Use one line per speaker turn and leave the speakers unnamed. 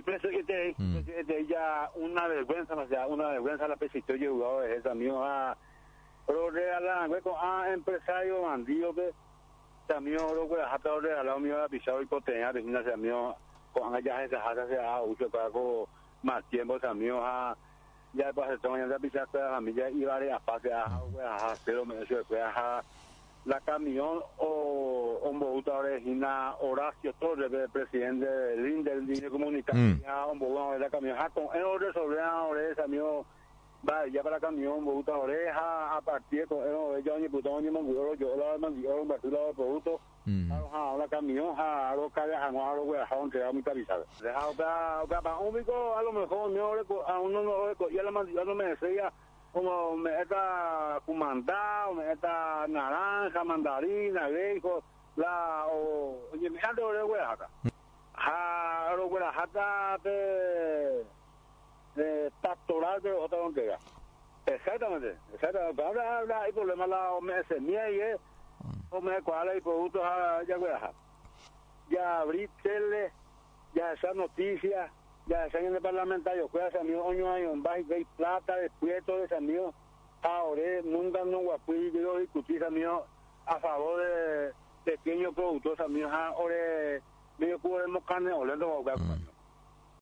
presidente ya una vergüenza, o sea, una vergüenza la pesito llegó de esa mío a pero regalan con empresario bandido que también lo que hasta regalado mío a pisado y potencia de gimnasia mío con allá esa casa se ha uso para más tiempo también a ya después de todo ya pisar a la familia y varias partes a pero me dice que a la camión o un botador de Gina Horacio Torres, el presidente del Línea Comunicación, un botador de la camión, con el orden sobre la oreja, mío, va ya para la camión, botador de oreja, a partir con el yo ni putón ni manguero, yo la manguero, un basura de producto, a la camión, a lo que haga, a lo que haga, aunque era muy calizado. Para un pico, a lo mejor, a uno no, ya la manguero no me decía, como meta cumandá, o meta naranja, mandarina, greco, la o oye, mira de Orejuela, Orejuela de Pastoral de otra frontera. Exactamente. Ahora hay problemas la semilla y o me cuál hay productos ya ya abrí tele, ya esa noticia. Ya ese año de parlamentario fue hace mi año en bajo de plata después todo ese mío ahora nunca no guapi yo discutir mío a favor de pequeños productores míos ahora medio cubrimos carne olendo